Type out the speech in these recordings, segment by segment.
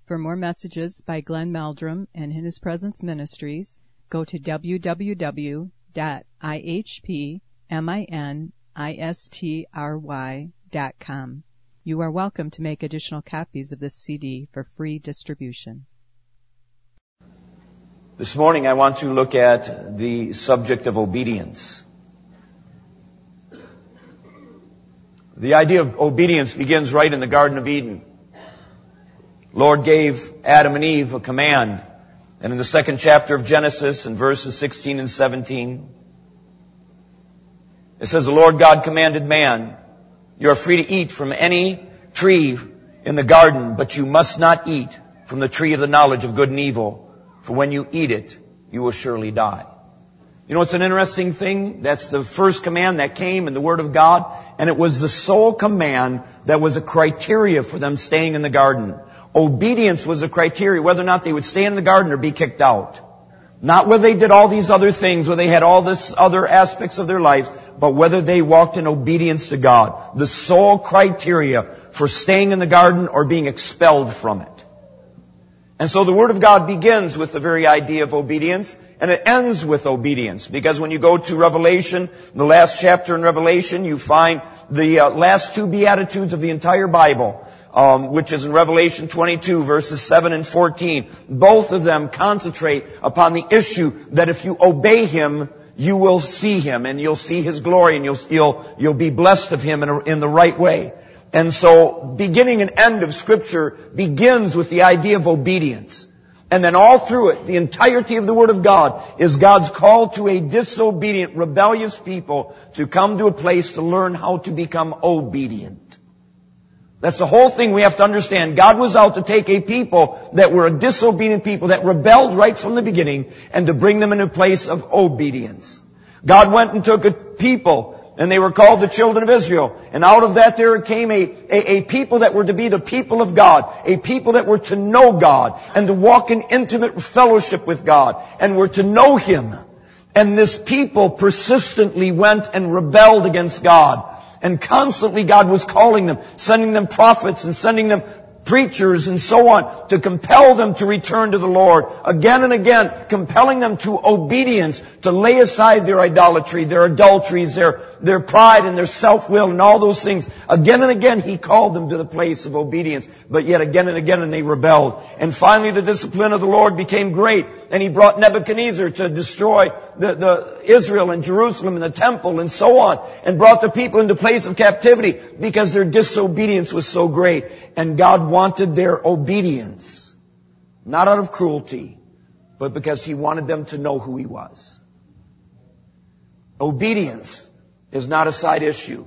For more messages by Glenn Meldrum and In His Presence Ministries, go to www.ihpministry.com. You are welcome to make additional copies of this CD for free distribution. This morning I want to look at the subject of obedience. The idea of obedience begins right in the Garden of Eden. Lord gave Adam and Eve a command. And in the second chapter of Genesis, in verses 16 and 17, it says, the Lord God commanded man, you are free to eat from any tree in the garden, but you must not eat from the tree of the knowledge of good and evil, for when you eat it, you will surely die. You know, it's an interesting thing. That's the first command that came in the Word of God, and it was the sole command that was a criteria for them staying in the garden. Obedience was a criteria, whether or not they would stay in the garden or be kicked out. Not whether they did all these other things, whether they had all this other aspects of their lives, but whether they walked in obedience to God. The sole criteria for staying in the garden or being expelled from it. And so the Word of God begins with the very idea of obedience, and it ends with obedience. Because when you go to Revelation, the last chapter in Revelation, you find the last two Beatitudes of the entire Bible, which is in Revelation 22, verses 7 and 14. Both of them concentrate upon the issue that if you obey Him, you will see Him, and you'll see His glory, and you'll be blessed of Him in the right way. And so, beginning and end of Scripture begins with the idea of obedience. And then all through it, the entirety of the Word of God is God's call to a disobedient, rebellious people to come to a place to learn how to become obedient. That's the whole thing we have to understand. God was out to take a people that were a disobedient people, that rebelled right from the beginning, and to bring them in a place of obedience. God went and took a people, and they were called the children of Israel. And out of that there came a people that were to be the people of God. A people that were to know God and to walk in intimate fellowship with God and were to know Him. And this people persistently went and rebelled against God. And constantly God was calling them, sending them prophets and sending them preachers and so on to compel them to return to the Lord. Again and again, compelling them to obedience, to lay aside their idolatry, their adulteries, their pride and their self-will and all those things. Again and again, He called them to the place of obedience. But yet again and again, and they rebelled. And finally, the discipline of the Lord became great. And He brought Nebuchadnezzar to destroy the Israel and Jerusalem and the temple and so on. And brought the people into place of captivity because their disobedience was so great. And God wanted their obedience. Not out of cruelty, but because He wanted them to know who He was. Obedience is not a side issue.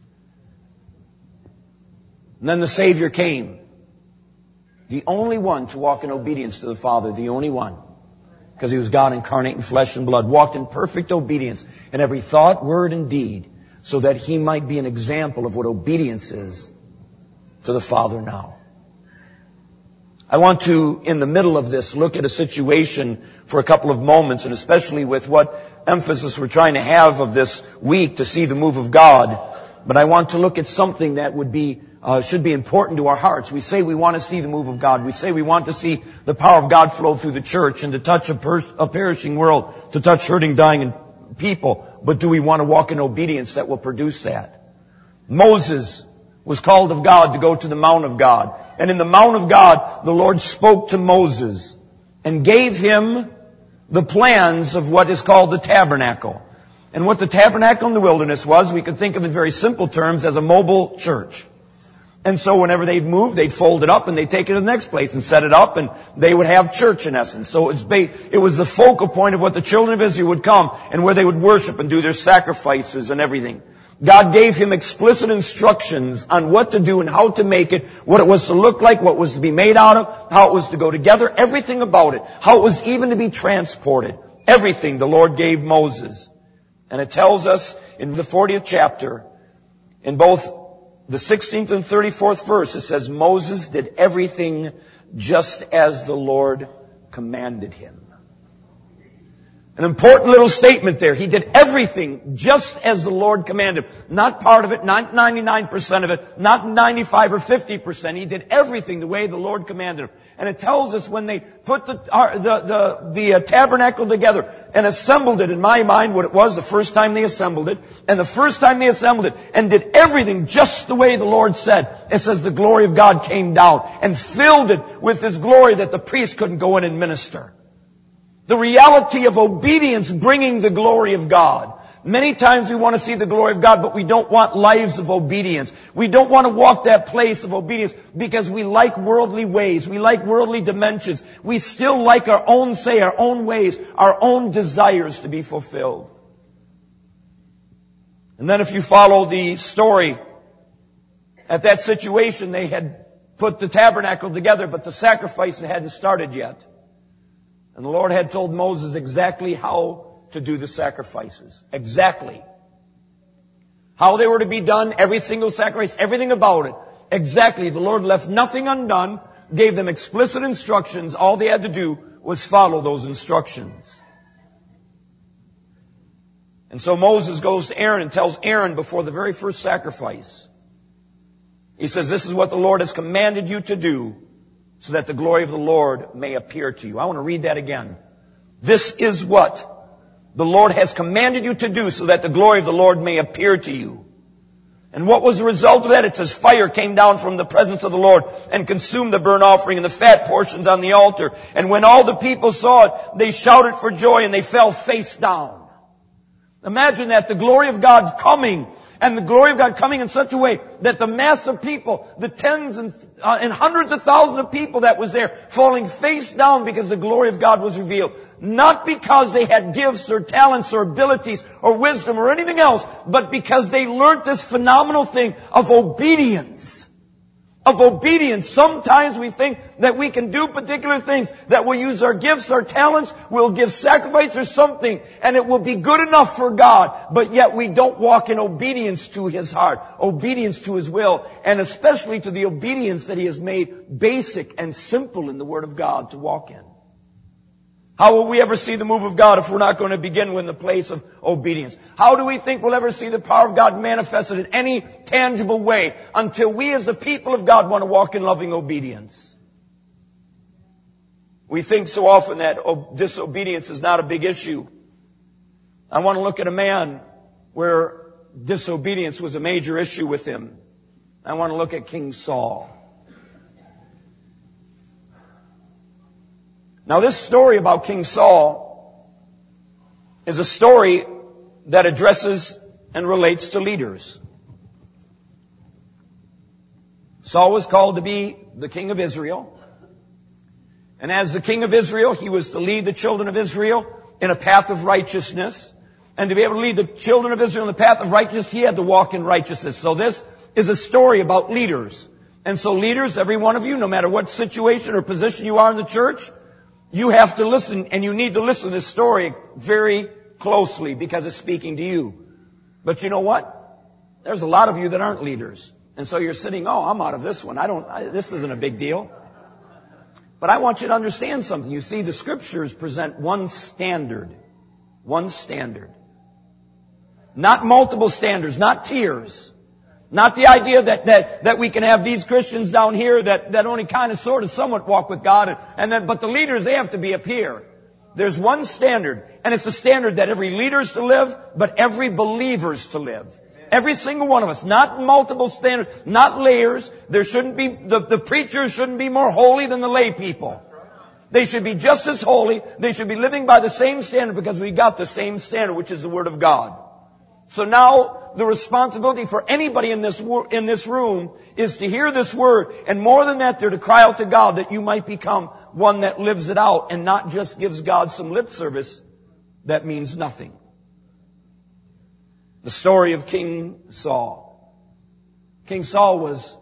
And then the Savior came. The only one to walk in obedience to the Father. The only one. Because He was God incarnate in flesh and blood. Walked in perfect obedience in every thought, word, and deed. So that He might be an example of what obedience is to the Father now. I want to, in the middle of this, look at a situation for a couple of moments, and especially with what emphasis we're trying to have of this week to see the move of God. But I want to look at something that should be important to our hearts. We say we want to see the move of God. We say we want to see the power of God flow through the church and to touch a perishing world, to touch hurting, dying people. But do we want to walk in obedience that will produce that? Moses was called of God to go to the Mount of God. And in the Mount of God, the Lord spoke to Moses and gave him the plans of what is called the tabernacle. And what the tabernacle in the wilderness was, we could think of in very simple terms as a mobile church. And so whenever they'd move, they'd fold it up and they'd take it to the next place and set it up, and they would have church in essence. So it was the focal point of what the children of Israel would come and where they would worship and do their sacrifices and everything. God gave him explicit instructions on what to do and how to make it, what it was to look like, what was to be made out of, how it was to go together, everything about it, how it was even to be transported. Everything the Lord gave Moses. And it tells us in the 40th chapter, in both the 16th and 34th verse, it says, Moses did everything just as the Lord commanded him. An important little statement there. He did everything just as the Lord commanded him. Not part of it, not 99% of it, not 95 or 50%. He did everything the way the Lord commanded him. And it tells us when they put the tabernacle together and assembled it, in my mind, what it was the first time they assembled it, and the first time they assembled it and did everything just the way the Lord said, it says the glory of God came down and filled it with His glory that the priest couldn't go in and minister. The reality of obedience bringing the glory of God. Many times we want to see the glory of God, but we don't want lives of obedience. We don't want to walk that place of obedience because we like worldly ways. We like worldly dimensions. We still like our own say, our own ways, our own desires to be fulfilled. And then if you follow the story, at that situation they had put the tabernacle together, but the sacrifice hadn't started yet. And the Lord had told Moses exactly how to do the sacrifices. Exactly. How they were to be done, every single sacrifice, everything about it. Exactly. The Lord left nothing undone, gave them explicit instructions. All they had to do was follow those instructions. And so Moses goes to Aaron and tells Aaron before the very first sacrifice. He says, this is what the Lord has commanded you to do, so that the glory of the Lord may appear to you. I want to read that again. This is what the Lord has commanded you to do, so that the glory of the Lord may appear to you. And what was the result of that? It says fire came down from the presence of the Lord and consumed the burnt offering and the fat portions on the altar. And when all the people saw it, they shouted for joy and they fell face down. Imagine that, the glory of God coming. And the glory of God coming in such a way that the mass of people, the tens and hundreds of thousands of people that was there, falling face down because the glory of God was revealed. Not because they had gifts or talents or abilities or wisdom or anything else, but because they learned this phenomenal thing of obedience. Of obedience. Sometimes we think that we can do particular things, that we'll use our gifts, our talents, we'll give sacrifice or something, and it will be good enough for God, but yet we don't walk in obedience to His heart, obedience to His will, and especially to the obedience that He has made basic and simple in the Word of God to walk in. How will we ever see the move of God if we're not going to begin with the place of obedience? How do we think we'll ever see the power of God manifested in any tangible way until we as the people of God want to walk in loving obedience? We think so often that disobedience is not a big issue. I want to look at a man where disobedience was a major issue with him. I want to look at King Saul. Now this story about King Saul is a story that addresses and relates to leaders. Saul was called to be the king of Israel. And as the king of Israel, he was to lead the children of Israel in a path of righteousness. And to be able to lead the children of Israel in the path of righteousness, he had to walk in righteousness. So this is a story about leaders. And so leaders, every one of you, no matter what situation or position you are in the church, you have to listen, and you need to listen to this story very closely because it's speaking to you. But you know what? There's a lot of you that aren't leaders. And so you're sitting, I'm out of this one. This isn't a big deal. But I want you to understand something. You see, the Scriptures present one standard. One standard. Not multiple standards, not tiers. Not the idea that we can have these Christians down here that only kind of sort of somewhat walk with God but the leaders, they have to be up here. There's one standard, and it's the standard that every leader is to live, but every believer is to live. Every single one of us. Not multiple standards, not layers. There shouldn't be, the preachers shouldn't be more holy than the lay people. They should be just as holy. They should be living by the same standard because we got the same standard, which is the Word of God. So now the responsibility for anybody in this room is to hear this word, and more than that, they're to cry out to God that you might become one that lives it out and not just gives God some lip service that means nothing. The story of King Saul. King Saul was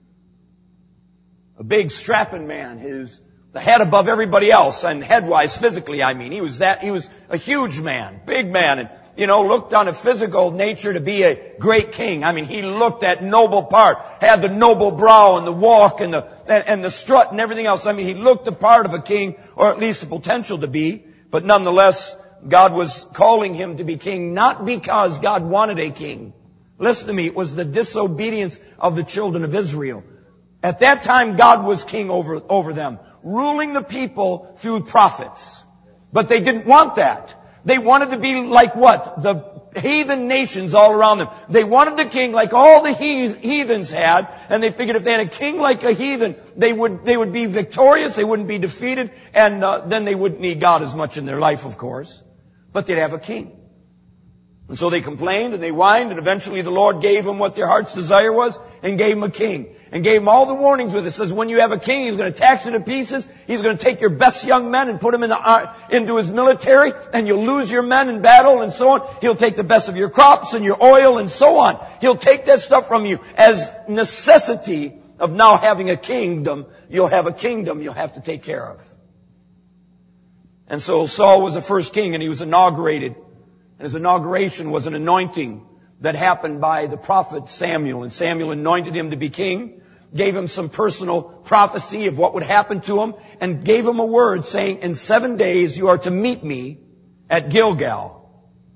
a big strapping man who's the head above everybody else, and head-wise, physically, I mean. He was a huge man, big man, and looked on a physical nature to be a great king. I mean, he looked that noble part, had the noble brow and the walk and the strut and everything else. I mean, he looked the part of a king, or at least the potential to be, but nonetheless God was calling him to be king, not because God wanted a king. Listen to me, it was the disobedience of the children of Israel. At that time, God was king over them, ruling the people through prophets. But they didn't want that. They wanted to be like what? The heathen nations all around them. They wanted a king like all the heathens had, and they figured if they had a king like a heathen, they would be victorious, they wouldn't be defeated, and then they wouldn't need God as much in their life, of course. But they'd have a king. And so they complained and they whined, and eventually the Lord gave them what their heart's desire was and gave them a king. And gave them all the warnings with it. It says when you have a king, he's going to tax you to pieces. He's going to take your best young men and put them into his military, and you'll lose your men in battle and so on. He'll take the best of your crops and your oil and so on. He'll take that stuff from you as necessity of now having a kingdom. You'll have a kingdom you'll have to take care of. And so Saul was the first king, and he was inaugurated. And his inauguration was an anointing that happened by the prophet Samuel. And Samuel anointed him to be king, gave him some personal prophecy of what would happen to him, and gave him a word saying, in 7 days you are to meet me at Gilgal.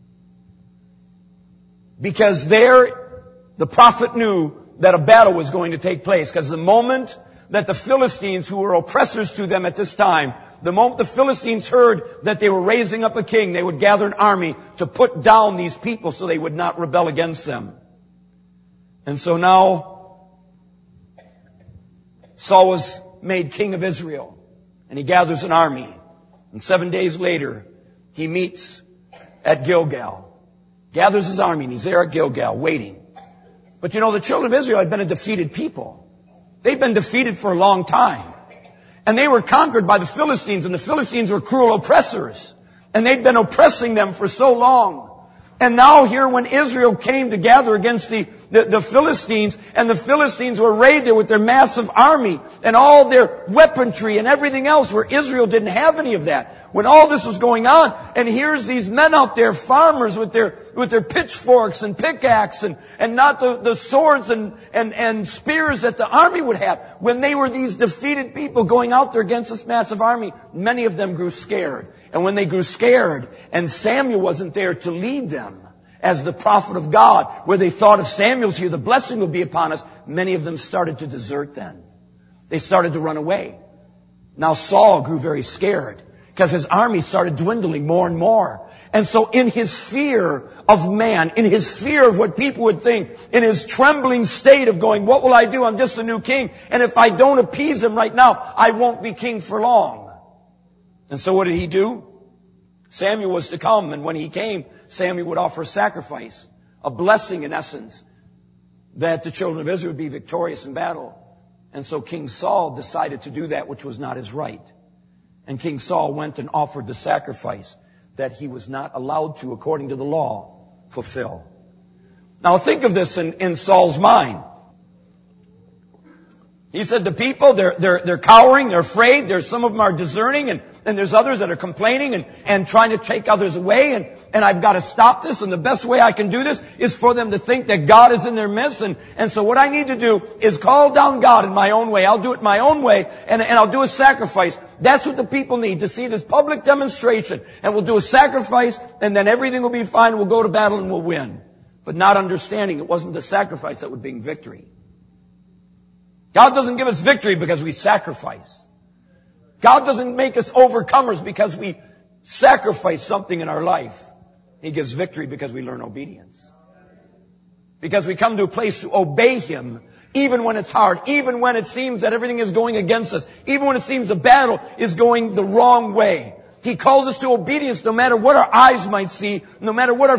Because there, the prophet knew that a battle was going to take place. Because the moment that the Philistines, who were oppressors to them at this time, the moment the Philistines heard that they were raising up a king, they would gather an army to put down these people so they would not rebel against them. And so now, Saul was made king of Israel, and he gathers an army. And 7 days later, he meets at Gilgal. Gathers his army, and he's there at Gilgal, waiting. But the children of Israel had been a defeated people. They'd been defeated for a long time. And they were conquered by the Philistines, and the Philistines were cruel oppressors. And they'd been oppressing them for so long. And now here when Israel came to gather against the Philistines, and the Philistines were arrayed there with their massive army and all their weaponry and everything else, where Israel didn't have any of that. When all this was going on, and here's these men out there, farmers with their pitchforks and pickaxe and not the swords and spears that the army would have. When they were these defeated people going out there against this massive army, many of them grew scared. And when they grew scared, and Samuel wasn't there to lead them as the prophet of God, where they thought if Samuel's here, the blessing will be upon us, many of them started to desert then. They started to run away. Now Saul grew very scared, because his army started dwindling more and more. And so in his fear of man, in his fear of what people would think, in his trembling state of going, what will I do? I'm just a new king. And if I don't appease him right now, I won't be king for long. And so what did he do? Samuel was to come, and when he came, Samuel would offer a sacrifice, a blessing in essence, that the children of Israel would be victorious in battle. And so King Saul decided to do that which was not his right. And King Saul went and offered the sacrifice that he was not allowed to, according to the law, fulfill. Now think of this in Saul's mind. He said the people, they're cowering, they're afraid, some of them are discerning, and there's others that are complaining and trying to take others away, and I've got to stop this, and the best way I can do this is for them to think that God is in their midst, and so what I need to do is call down God in my own way. I'll do it my own way, and I'll do a sacrifice. That's what the people need, to see this public demonstration, and we'll do a sacrifice, and then everything will be fine, we'll go to battle and we'll win. But not understanding it wasn't the sacrifice that would bring victory. God doesn't give us victory because we sacrifice. God doesn't make us overcomers because we sacrifice something in our life. He gives victory because we learn obedience. Because we come to a place to obey Him even when it's hard, even when it seems that everything is going against us, even when it seems the battle is going the wrong way. He calls us to obedience no matter what our eyes might see, no matter what our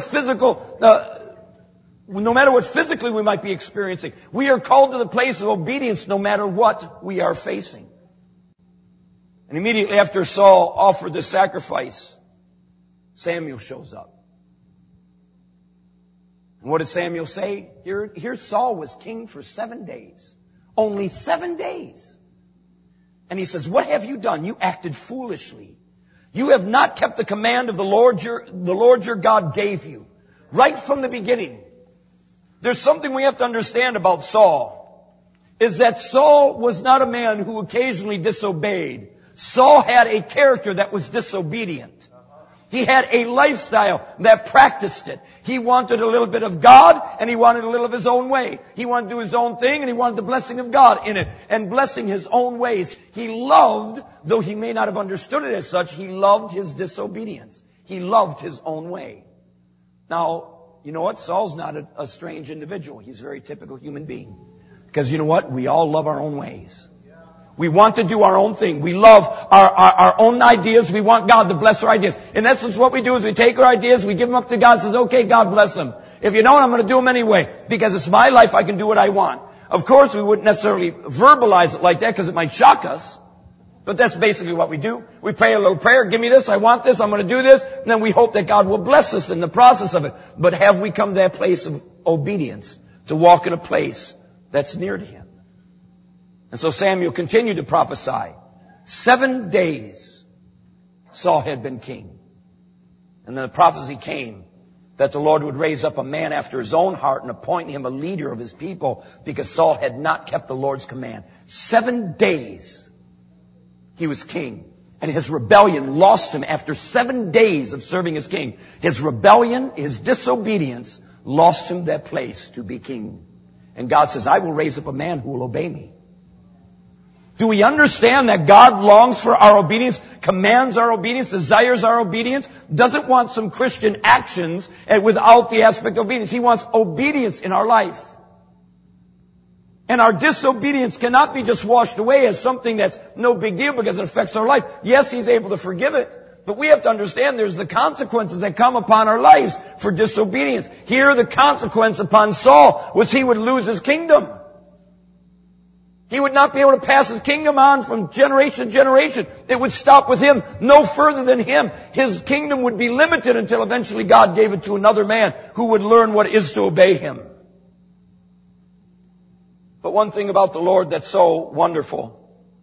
no matter what physically we might be experiencing. We are called to the place of obedience no matter what we are facing. And immediately after Saul offered the sacrifice, Samuel shows up. And what did Samuel say? Here Saul was king for 7 days. Only 7 days. And he says, what have you done? You acted foolishly. You have not kept the command of the Lord your God gave you. Right from the beginning. There's something we have to understand about Saul, is that Saul was not a man who occasionally disobeyed. Saul had a character that was disobedient. He had a lifestyle that practiced it. He wanted a little bit of God, and he wanted a little of his own way. He wanted to do his own thing, and he wanted the blessing of God in it, and blessing his own ways. He loved, though he may not have understood it as such, he loved his disobedience. He loved his own way. Now, you know what? Saul's not a strange individual. He's a very typical human being. Because you know what? We all love our own ways. We want to do our own thing. We love our own ideas. We want God to bless our ideas. In essence, what we do is we take our ideas, we give them up to God, and says, okay, God bless them. If you don't, I'm going to do them anyway. Because it's my life, I can do what I want. Of course, we wouldn't necessarily verbalize it like that because it might shock us. But that's basically what we do. We pray a little prayer, give me this, I want this, I'm going to do this, and then we hope that God will bless us in the process of it. But have we come to that place of obedience, to walk in a place that's near to Him? And so Samuel continued to prophesy. 7 days Saul had been king. And then the prophecy came that the Lord would raise up a man after his own heart and appoint him a leader of his people because Saul had not kept the Lord's command. 7 days he was king. And his rebellion lost him after 7 days of serving as king. His rebellion, his disobedience, lost him that place to be king. And God says, I will raise up a man who will obey me. Do we understand that God longs for our obedience, commands our obedience, desires our obedience, doesn't want some Christian actions without the aspect of obedience? He wants obedience in our life. And our disobedience cannot be just washed away as something that's no big deal because it affects our life. Yes, He's able to forgive it. But we have to understand there's the consequences that come upon our lives for disobedience. Here, the consequence upon Saul was he would lose his kingdom. He would not be able to pass his kingdom on from generation to generation. It would stop with him, no further than him. His kingdom would be limited until eventually God gave it to another man who would learn what it is to obey Him. But one thing about the Lord that's so wonderful,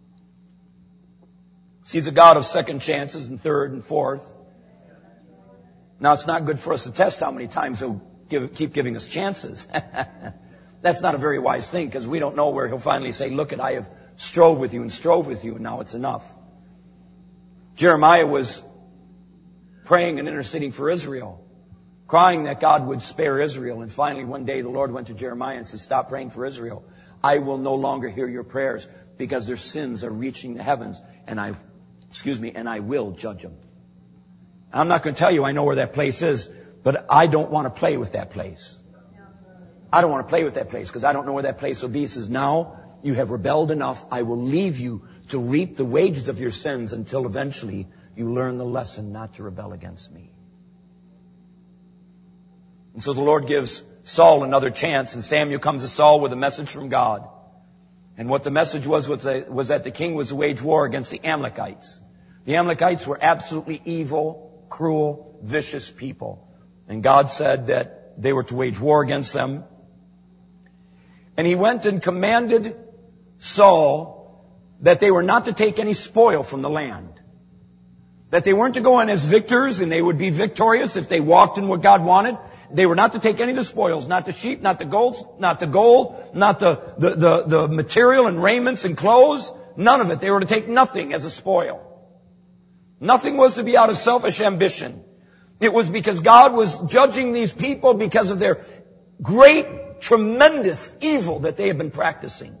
He's a God of second chances and third and fourth. Now, it's not good for us to test how many times He'll keep giving us chances. That's not a very wise thing because we don't know where He'll finally say, look, I have strove with you, and now it's enough. Jeremiah was praying and interceding for Israel, crying that God would spare Israel. And finally, one day, the Lord went to Jeremiah and said, stop praying for Israel. I will no longer hear your prayers because their sins are reaching the heavens, and I will judge them. I'm not going to tell you I know where that place is, but I don't want to play with that place. I don't want to play with that place because I don't know where that place will be. He says, now you have rebelled enough. I will leave you to reap the wages of your sins until eventually you learn the lesson not to rebel against me. And so the Lord gives Saul another chance, and Samuel comes to Saul with a message from God. And what the message was that the king was to wage war against the Amalekites. The Amalekites were absolutely evil, cruel, vicious people. And God said that they were to wage war against them. And He went and commanded Saul that they were not to take any spoil from the land. That they weren't to go in as victors and they would be victorious if they walked in what God wanted. They were not to take any of the spoils, not the sheep, not the gold, not the material and raiments and clothes. None of it. They were to take nothing as a spoil. Nothing was to be out of selfish ambition. It was because God was judging these people because of their great, tremendous evil that they had been practicing.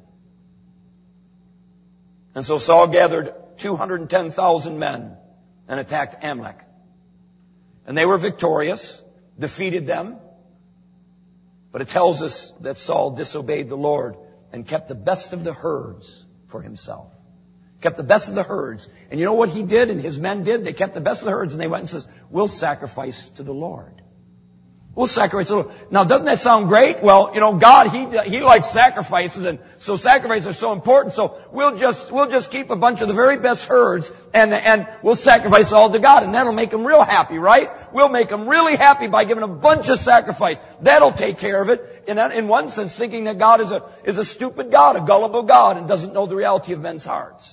And so Saul gathered 210,000 men and attacked Amalek. And they were victorious, defeated them. But it tells us that Saul disobeyed the Lord and kept the best of the herds for himself. Kept the best of the herds. And you know what he did and his men did? They kept the best of the herds and they went and says, we'll sacrifice to the Lord. We'll sacrifice to the Lord. Now, doesn't that sound great? Well, you know, God, He likes sacrifices, and so sacrifices are so important. So we'll just keep a bunch of the very best herds and we'll sacrifice all to God, and that'll make Him real happy, right? We'll make Him really happy by giving a bunch of sacrifice. That'll take care of it. In one sense, thinking that God is a stupid God, a gullible God, and doesn't know the reality of men's hearts.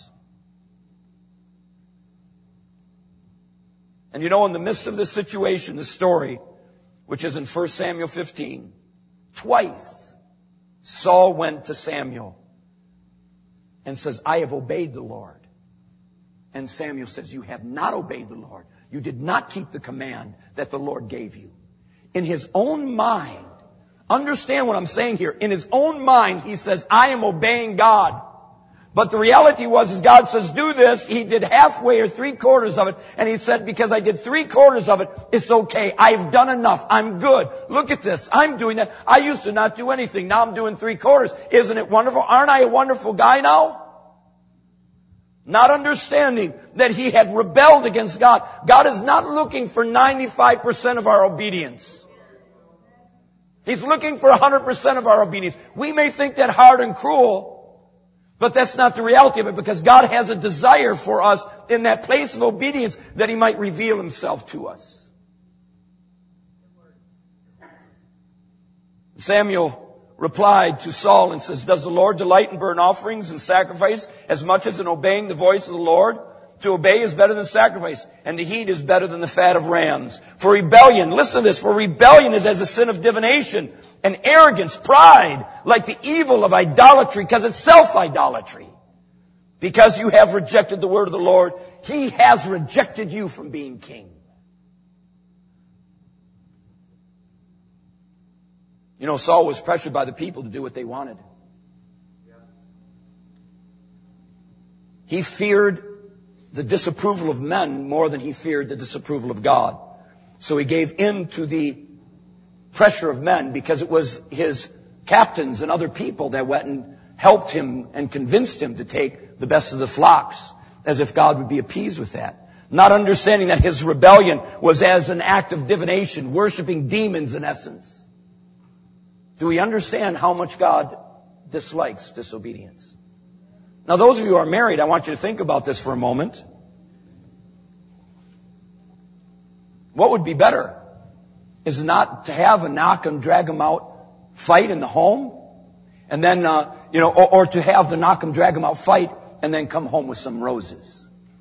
And you know, in the midst of this situation, this story, which is in 1 Samuel 15, twice Saul went to Samuel and says, I have obeyed the Lord. And Samuel says, you have not obeyed the Lord. You did not keep the command that the Lord gave you. In his own mind, understand what I'm saying here. In his own mind, he says, I am obeying God. But the reality was, as God says, do this, he did halfway or 3/4 of it. And he said, because I did 3/4 of it, it's okay. I've done enough. I'm good. Look at this. I'm doing that. I used to not do anything. Now I'm doing 3/4. Isn't it wonderful? Aren't I a wonderful guy now? Not understanding that he had rebelled against God. God is not looking for 95% of our obedience. He's looking for 100% of our obedience. We may think that hard and cruel, but that's not the reality of it, because God has a desire for us in that place of obedience that he might reveal himself to us. Samuel replied to Saul and says, does the Lord delight in burnt offerings and sacrifice as much as in obeying the voice of the Lord? To obey is better than sacrifice, and to heed is better than the fat of rams. For rebellion, listen to this, for rebellion is as a sin of divination, and arrogance, pride, like the evil of idolatry, because it's self-idolatry. Because you have rejected the word of the Lord, he has rejected you from being king. You know, Saul was pressured by the people to do what they wanted. He feared the disapproval of men more than he feared the disapproval of God. So he gave in to the pressure of men, because it was his captains and other people that went and helped him and convinced him to take the best of the flocks, as if God would be appeased with that. Not understanding that his rebellion was as an act of divination, worshiping demons in essence. Do we understand how much God dislikes disobedience? Now, those of you who are married, I want you to think about this for a moment. What would be better is not to have a knock and drag 'em out fight in the home, and then, or to have the knock 'em drag 'em out fight and then come home with some roses.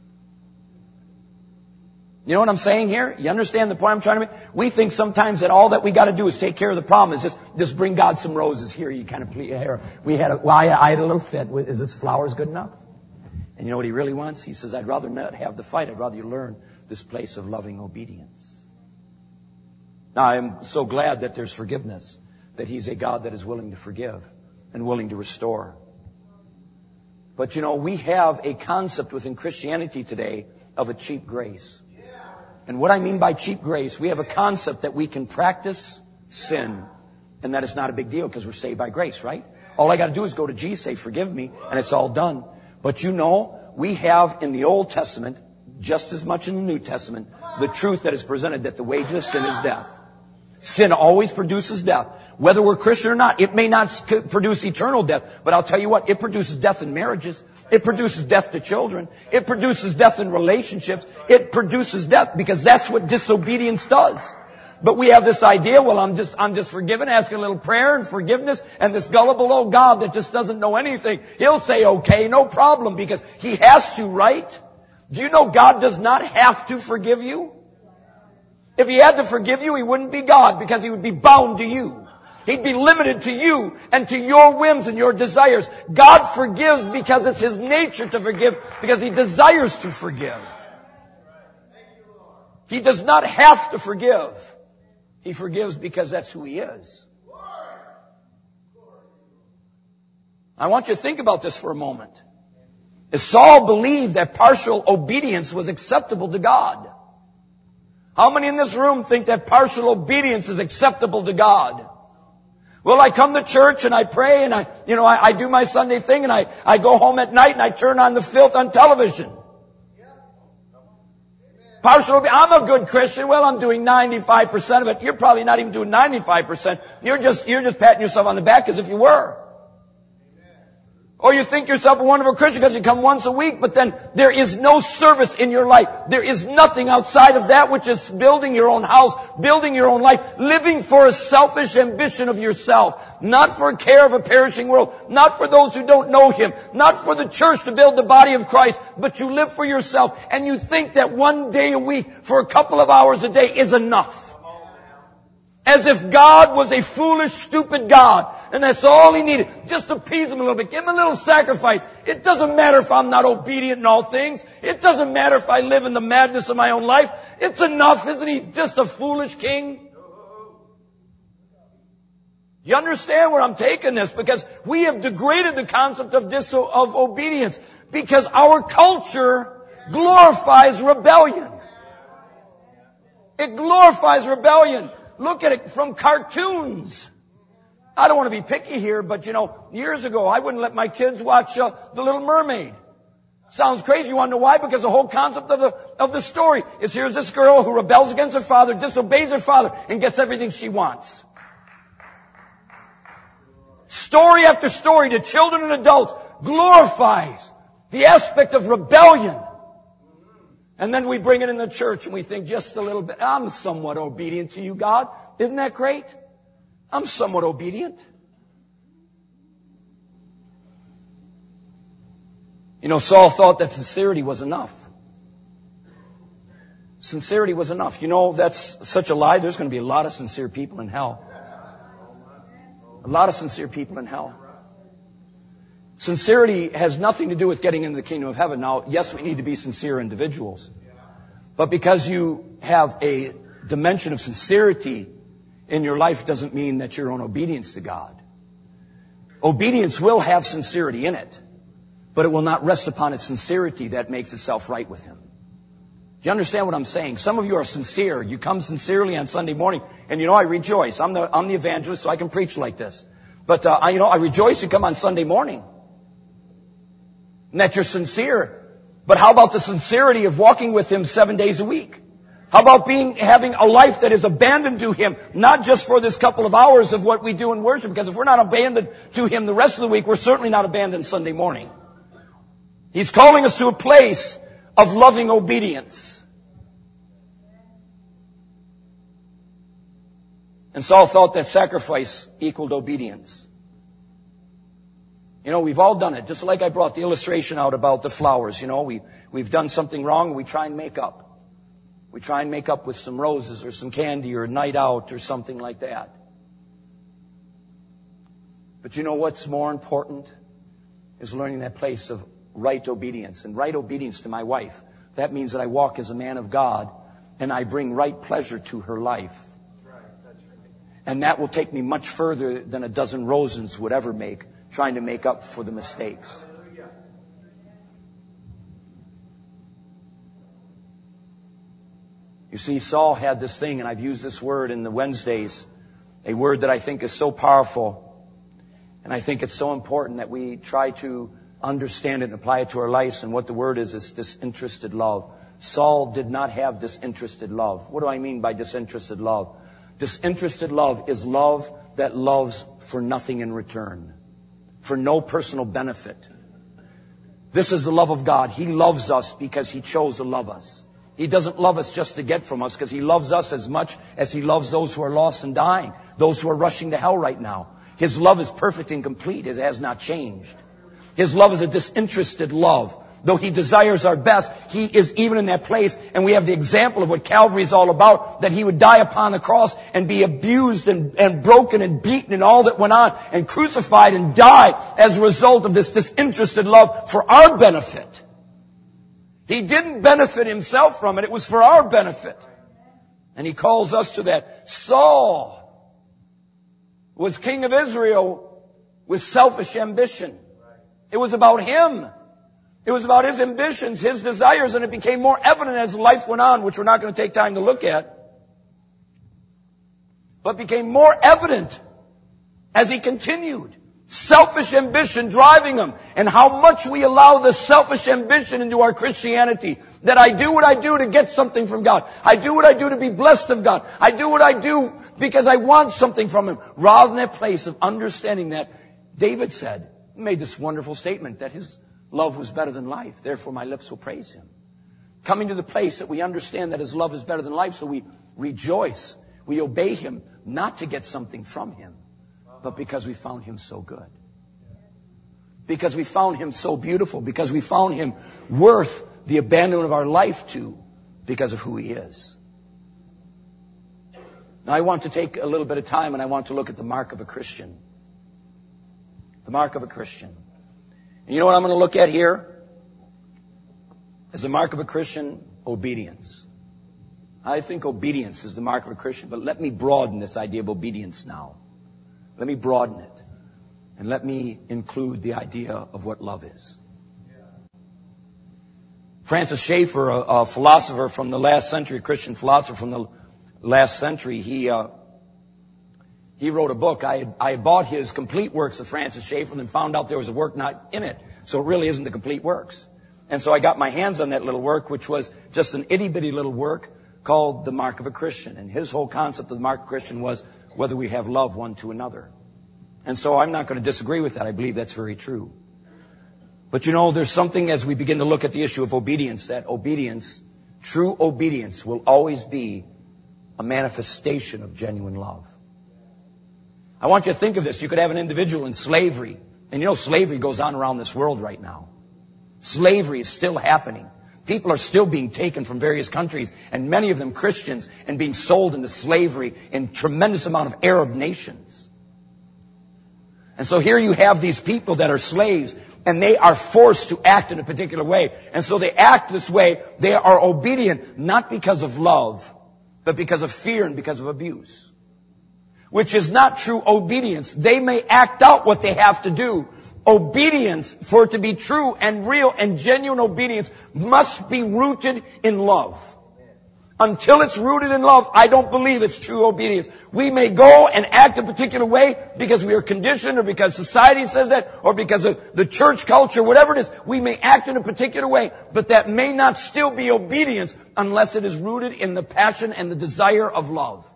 You know what I'm saying here? You understand the point I'm trying to make? We think sometimes that all that we got to do is take care of the problem. Is just bring God some roses here. You kind of plead your hair. I had a little fit. Is this flowers good enough? And you know what he really wants? He says, I'd rather not have the fight. I'd rather you learn this place of loving obedience. Now, I'm so glad that there's forgiveness, that he's a God that is willing to forgive and willing to restore. But you know, we have a concept within Christianity today of a cheap grace. And what I mean by cheap grace, we have a concept that we can practice sin and that it's not a big deal because we're saved by grace, right? All I got to do is go to Jesus, say, forgive me, and it's all done. But you know, we have in the Old Testament, just as much in the New Testament, the truth that is presented that the wages of sin is death. Sin always produces death. Whether we're Christian or not, it may not produce eternal death, but I'll tell you what, it produces death in marriages. It produces death to children. It produces death in relationships. It produces death because that's what disobedience does. But we have this idea, well, I'm just forgiven, asking a little prayer and forgiveness, and this gullible old God that just doesn't know anything, he'll say, okay, no problem, because he has to, right? Do you know God does not have to forgive you? If he had to forgive you, he wouldn't be God, because he would be bound to you. He'd be limited to you and to your whims and your desires. God forgives because it's his nature to forgive, because he desires to forgive. He does not have to forgive. He forgives because that's who he is. I want you to think about this for a moment. As Saul believed that partial obedience was acceptable to God. How many in this room think that partial obedience is acceptable to God? Well, I come to church and I pray and I do my Sunday thing and I go home at night and I turn on the filth on television. Partial obedience. I'm a good Christian. Well, I'm doing 95% of it. You're probably not even doing 95%. You're just patting yourself on the back as if you were. Or you think yourself a wonderful Christian because you come once a week, but then there is no service in your life. There is nothing outside of that which is building your own house, building your own life, living for a selfish ambition of yourself, not for care of a perishing world, not for those who don't know him, not for the church to build the body of Christ, but you live for yourself and you think that one day a week for a couple of hours a day is enough. As if God was a foolish, stupid God And that's all he needed. Just appease him a little bit. Give him a little sacrifice. It doesn't matter if I'm not obedient in all things. It doesn't matter if I live in the madness of my own life. It's enough. Isn't he just a foolish king? You understand where I'm taking this? Because we have degraded the concept of obedience. Because our culture glorifies rebellion. It glorifies rebellion. Look at it from cartoons. I don't want to be picky here, but years ago I wouldn't let my kids watch The Little Mermaid. Sounds crazy. You want to know why? Because the whole concept of the story is here's this girl who rebels against her father, disobeys her father, and gets everything she wants. Story after story to children and adults glorifies the aspect of rebellion. And then we bring it in the church and we think just a little bit, I'm somewhat obedient to you, God. Isn't that great? I'm somewhat obedient. Saul thought that sincerity was enough. Sincerity was enough. That's such a lie. There's going to be a lot of sincere people in hell. A lot of sincere people in hell. Sincerity has nothing to do with getting into the kingdom of heaven. Now, yes, we need to be sincere individuals. But because you have a dimension of sincerity in your life doesn't mean that you're on obedience to God. Obedience will have sincerity in it, but it will not rest upon its sincerity that makes itself right with Him. Do you understand what I'm saying? Some of you are sincere. You come sincerely on Sunday morning, and I rejoice. I'm the evangelist, so I can preach like this. But I rejoice you come on Sunday morning. And that you're sincere. But how about the sincerity of walking with Him 7 days a week? How about having a life that is abandoned to Him, not just for this couple of hours of what we do in worship? Because if we're not abandoned to Him the rest of the week, we're certainly not abandoned Sunday morning. He's calling us to a place of loving obedience. And Saul thought that sacrifice equaled obedience. We've all done it. Just like I brought the illustration out about the flowers. We've done something wrong and we try and make up. We try and make up with some roses or some candy or a night out or something like that. But what's more important is learning that place of right obedience. And right obedience to my wife. That means that I walk as a man of God and I bring right pleasure to her life. And that will take me much further than a dozen roses would ever make, trying to make up for the mistakes. You see, Saul had this thing, and I've used this word in the Wednesdays, a word that I think is so powerful, and I think it's so important that we try to understand it and apply it to our lives. And what the word is disinterested love. Saul did not have disinterested love. What do I mean by disinterested love? Disinterested love is love that loves for nothing in return, for no personal benefit. This is the love of God. He loves us because He chose to love us. He doesn't love us just to get from us, because He loves us as much as He loves those who are lost and dying, those who are rushing to hell right now. His love is perfect and complete. It has not changed. His love is a disinterested love. Though He desires our best, He is even in that place. And we have the example of what Calvary is all about, that He would die upon the cross and be abused and broken and beaten and all that went on, and crucified and die as a result of this disinterested love for our benefit. He didn't benefit Himself from it. It was for our benefit. And He calls us to that. Saul was king of Israel with selfish ambition. It was about him. It was about his ambitions, his desires, and it became more evident as life went on, which we're not going to take time to look at. But became more evident as he continued. Selfish ambition driving him. And how much we allow the selfish ambition into our Christianity. That I do what I do to get something from God. I do what I do to be blessed of God. I do what I do because I want something from Him. Rather than that place of understanding that David said, made this wonderful statement, that his love was better than life. Therefore my lips will praise Him. Coming to the place that we understand that His love is better than life, so we rejoice. We obey Him, not to get something from Him, but because we found Him so good. Because we found Him so beautiful. Because we found Him worth the abandonment of our life to, because of who He is. Now I want to take a little bit of time and I want to look at the mark of a Christian. The mark of a Christian. And you know what I'm going to look at here? As the mark of a Christian, obedience. I think obedience is the mark of a Christian, but let me broaden this idea of obedience now. Let me broaden it. And let me include the idea of what love is. Francis Schaeffer, a philosopher from the last century, a Christian philosopher from the last century, he wrote a book. I had bought his complete works of Francis Schaeffer and then found out there was a work not in it. So it really isn't the complete works. And so I got my hands on that little work, which was just an itty-bitty little work called The Mark of a Christian. And his whole concept of the mark of a Christian was whether we have love one to another. And so I'm not going to disagree with that. I believe that's very true. But you know, there's something as we begin to look at the issue of obedience, that obedience, true obedience, will always be a manifestation of genuine love. I want you to think of this. You could have an individual in slavery. And you know, slavery goes on around this world right now. Slavery is still happening. People are still being taken from various countries, and many of them Christians, and being sold into slavery in tremendous amount of Arab nations. And so here you have these people that are slaves, and they are forced to act in a particular way. And so they act this way. They are obedient, not because of love, but because of fear and because of abuse. Which is not true obedience. They may act out what they have to do. Obedience, for it to be true and real and genuine obedience, must be rooted in love. Until it's rooted in love, I don't believe it's true obedience. We may go and act a particular way because we are conditioned, or because society says that, or because of the church culture, whatever it is. We may act in a particular way, but that may not still be obedience unless it is rooted in the passion and the desire of love.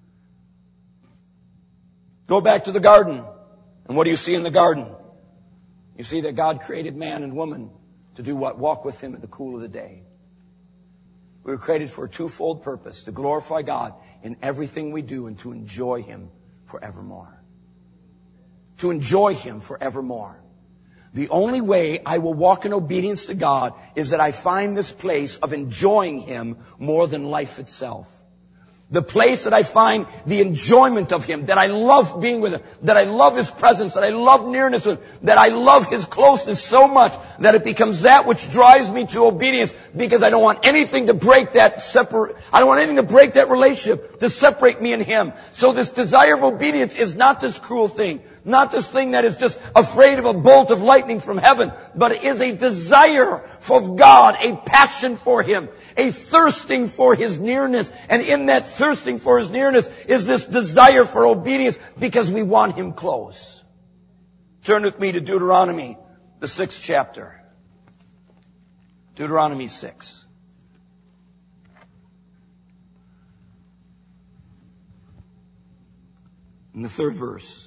Go back to the garden. And what do you see in the garden? You see that God created man and woman to do what? Walk with Him in the cool of the day. We were created for a twofold purpose: to glorify God in everything we do and to enjoy Him forevermore. To enjoy Him forevermore. The only way I will walk in obedience to God is that I find this place of enjoying Him more than life itself. The place that I find the enjoyment of Him, that I love being with Him, that I love His presence, that I love nearness with Him, that I love His closeness so much that it becomes that which drives me to obedience, because I don't want anything to break that I don't want anything to break that relationship, to separate me and Him. So this desire of obedience is not this cruel thing, not this thing that is just afraid of a bolt of lightning from heaven, but it is a desire for God, a passion for Him, a thirsting for His nearness. And in that thirsting for His nearness is this desire for obedience, because we want Him close. Turn with me to Deuteronomy, the 6th chapter. Deuteronomy 6. In the 3rd verse.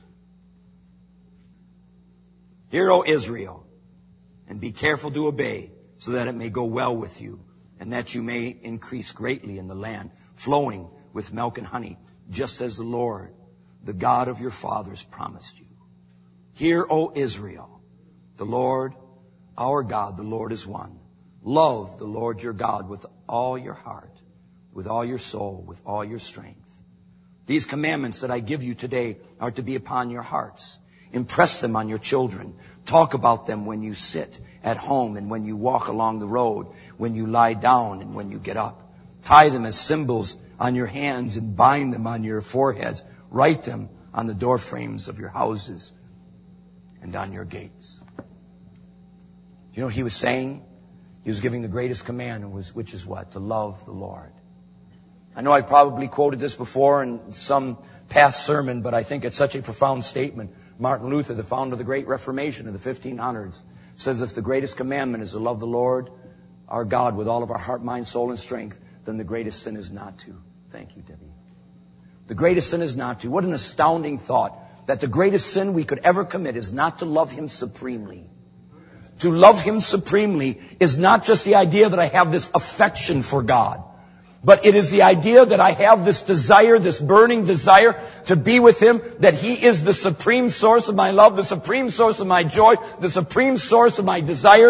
Hear, O Israel, and be careful to obey, so that it may go well with you, and that you may increase greatly in the land, flowing with milk and honey, just as the Lord, the God of your fathers, promised you. Hear, O Israel, the Lord, our God, the Lord is one. Love the Lord your God with all your heart, with all your soul, with all your strength. These commandments that I give you today are to be upon your hearts. Impress them on your children. Talk about them when you sit at home and when you walk along the road, when you lie down and when you get up. Tie them as symbols on your hands and bind them on your foreheads. Write them on the door frames of your houses and on your gates. You know what he was saying? He was giving the greatest command, which is what? To love the Lord. I know I probably quoted this before in some past sermon, but I think it's such a profound statement. Martin Luther, the founder of the Great Reformation of the 1500s, says if the greatest commandment is to love the Lord, our God, with all of our heart, mind, soul, and strength, then the greatest sin is not to. Thank you, Debbie. The greatest sin is not to. What an astounding thought, that the greatest sin we could ever commit is not to love Him supremely. To love Him supremely is not just the idea that I have this affection for God, but it is the idea that I have this desire, this burning desire to be with Him, that He is the supreme source of my love, the supreme source of my joy, the supreme source of my desires.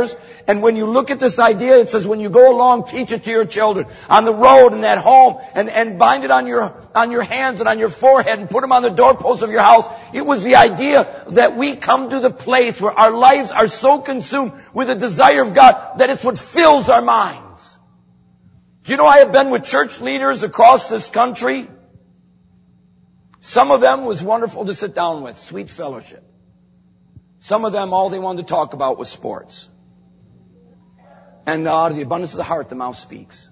And when you look at this idea, it says when you go along, teach it to your children on the road and at home, and bind it on your hands and on your forehead and put them on the doorposts of your house. It was the idea that we come to the place where our lives are so consumed with the desire of God that it's what fills our minds. Do you know I have been with church leaders across this country? Some of them was wonderful to sit down with, sweet fellowship. Some of them, all they wanted to talk about was sports. And out of the abundance of the heart, the mouth speaks.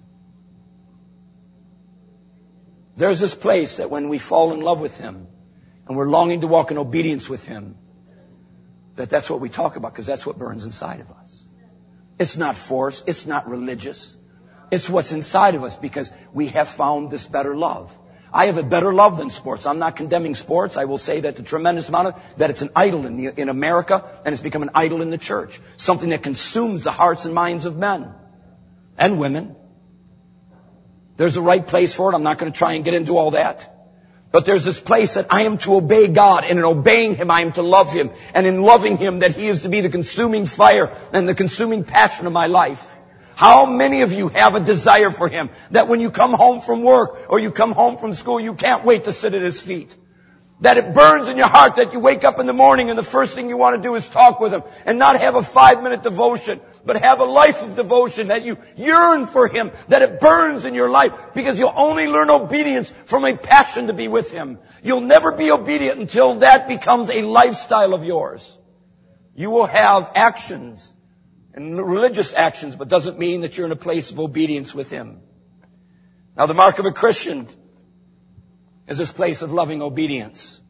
There's this place that when we fall in love with Him and we're longing to walk in obedience with Him, that's what we talk about, because that's what burns inside of us. It's not force. It's not religious. It's what's inside of us, because we have found this better love. I have a better love than sports. I'm not condemning sports. I will say that the tremendous amount of that it's an idol in America, and it's become an idol in the church. Something that consumes the hearts and minds of men and women. There's a right place for it. I'm not going to try and get into all that. But there's this place that I am to obey God, and in obeying Him, I am to love Him. And in loving Him, that He is to be the consuming fire and the consuming passion of my life. How many of you have a desire for Him that when you come home from work or you come home from school, you can't wait to sit at His feet? That it burns in your heart that you wake up in the morning and the first thing you want to do is talk with Him and not have a 5-minute devotion, but have a life of devotion, that you yearn for Him, that it burns in your life, because you'll only learn obedience from a passion to be with Him. You'll never be obedient until that becomes a lifestyle of yours. You will have actions and religious actions, but doesn't mean that you're in a place of obedience with Him. Now, the mark of a Christian is this place of loving obedience.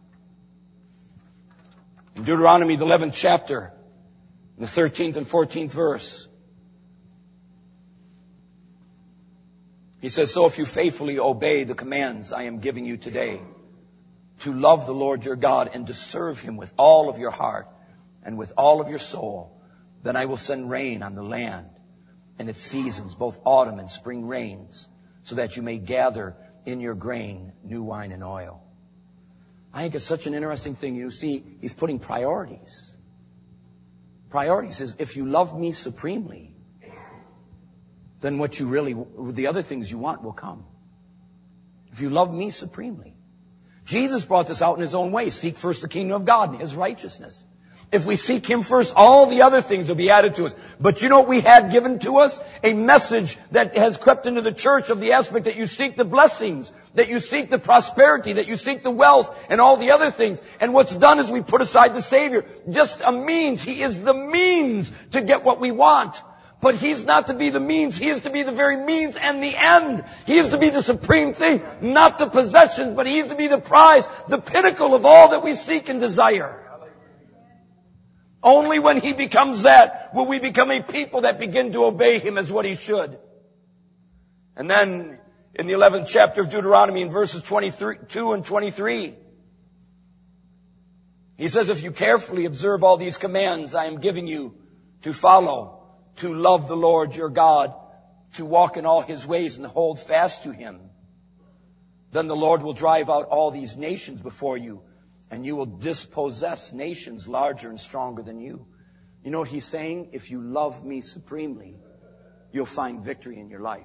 In Deuteronomy, the 11th chapter, the 13th and 14th verse, He says, so if you faithfully obey the commands I am giving you today, to love the Lord your God and to serve Him with all of your heart and with all of your soul, then I will send rain on the land in its seasons, both autumn and spring rains, so that you may gather in your grain new wine and oil. I think it's such an interesting thing. You see, He's putting priorities. Priorities is, if you love me supremely, then the other things you want will come. If you love me supremely. Jesus brought this out in His own way. Seek first the kingdom of God and His righteousness. If we seek Him first, all the other things will be added to us. But you know what we had given to us? A message that has crept into the church of the aspect that you seek the blessings, that you seek the prosperity, that you seek the wealth and all the other things. And what's done is we put aside the Savior. Just a means. He is the means to get what we want. But He's not to be the means. He is to be the very means and the end. He is to be the supreme thing, not the possessions, but He is to be the prize, the pinnacle of all that we seek and desire. Only when He becomes that will we become a people that begin to obey Him as what He should. And then in the 11th chapter of Deuteronomy, in verses 22 and 23, He says, if you carefully observe all these commands I am giving you to follow, to love the Lord your God, to walk in all His ways and hold fast to Him, then the Lord will drive out all these nations before you, and you will dispossess nations larger and stronger than you. You know what He's saying? If you love me supremely, you'll find victory in your life.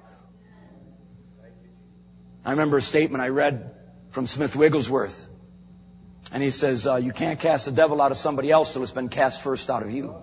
I remember a statement I read from Smith Wigglesworth. And he says, you can't cast the devil out of somebody else till it's been cast first out of you.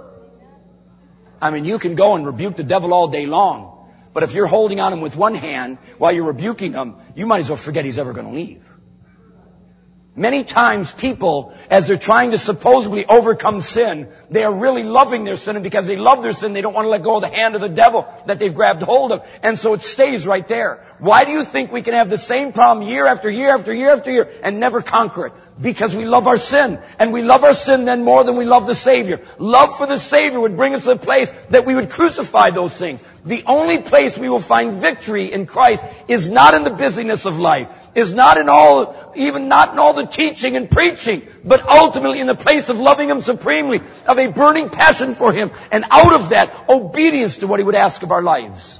I mean, you can go and rebuke the devil all day long. But if you're holding on him with one hand while you're rebuking him, you might as well forget he's ever going to leave. Many times people, as they're trying to supposedly overcome sin, they are really loving their sin, and because they love their sin, they don't want to let go of the hand of the devil that they've grabbed hold of. And so it stays right there. Why do you think we can have the same problem year after year after year after year and never conquer it? Because we love our sin. And we love our sin then more than we love the Savior. Love for the Savior would bring us to the place that we would crucify those things. The only place we will find victory in Christ is not in the busyness of life, is not in all, even not in all the teaching and preaching, but ultimately in the place of loving Him supremely, of a burning passion for Him, and out of that, obedience to what He would ask of our lives.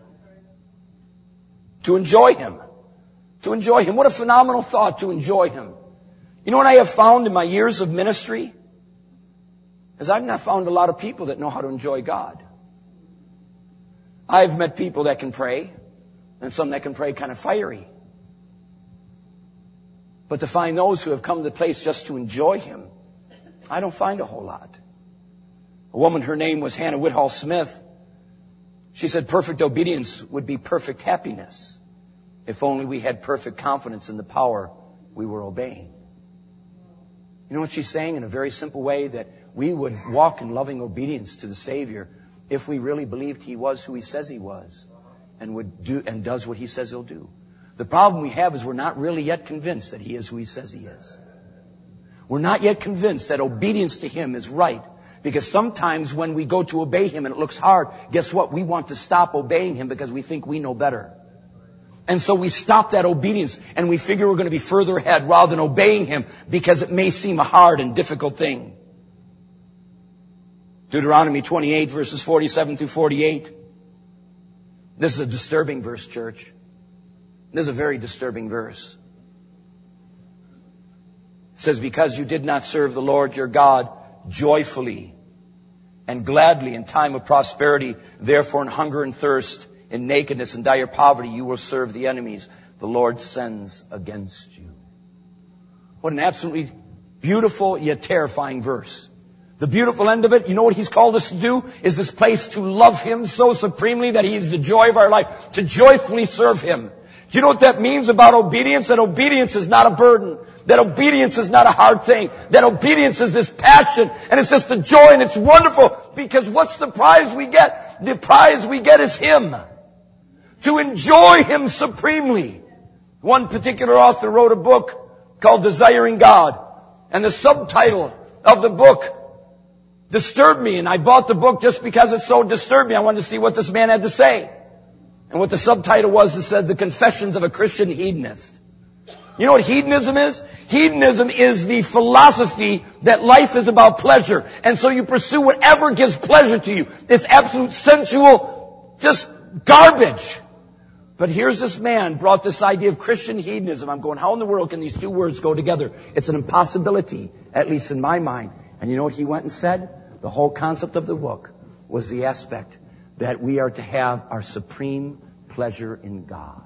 To enjoy Him. To enjoy Him. What a phenomenal thought, to enjoy Him. You know what I have found in my years of ministry? Because I've not found a lot of people that know how to enjoy God. I've met people that can pray, and some that can pray kind of fiery. But to find those who have come to the place just to enjoy Him, I don't find a whole lot. A woman, her name was Hannah Whitall Smith. She said perfect obedience would be perfect happiness if only we had perfect confidence in the power we were obeying. You know what she's saying in a very simple way? That we would walk in loving obedience to the Savior if we really believed He was who He says He was and would do and does what He says He'll do. The problem we have is we're not really yet convinced that He is who He says He is. We're not yet convinced that obedience to Him is right. Because sometimes when we go to obey Him and it looks hard, guess what? We want to stop obeying Him because we think we know better. And so we stop that obedience and we figure we're going to be further ahead rather than obeying Him because it may seem a hard and difficult thing. Deuteronomy 28 verses 47 through 48. This is a disturbing verse, church. This is a very disturbing verse. It says, because you did not serve the Lord your God joyfully and gladly in time of prosperity, therefore in hunger and thirst, in nakedness and dire poverty, you will serve the enemies the Lord sends against you. What an absolutely beautiful yet terrifying verse. The beautiful end of it, you know what He's called us to do? Is this place to love Him so supremely that He is the joy of our life, to joyfully serve Him. Do you know what that means about obedience? That obedience is not a burden. That obedience is not a hard thing. That obedience is this passion. And it's just a joy and it's wonderful. Because what's the prize we get? The prize we get is Him. To enjoy Him supremely. One particular author wrote a book called Desiring God. And the subtitle of the book disturbed me. And I bought the book just because it so disturbed me. I wanted to see what this man had to say. And what the subtitle was, it said, The Confessions of a Christian Hedonist. You know what hedonism is? Hedonism is the philosophy that life is about pleasure. And so you pursue whatever gives pleasure to you. It's absolute sensual, just garbage. But here's this man brought this idea of Christian hedonism. I'm going, how in the world can these two words go together? It's an impossibility, at least in my mind. And you know what he went and said? The whole concept of the book was the aspect that we are to have our supreme pleasure in God.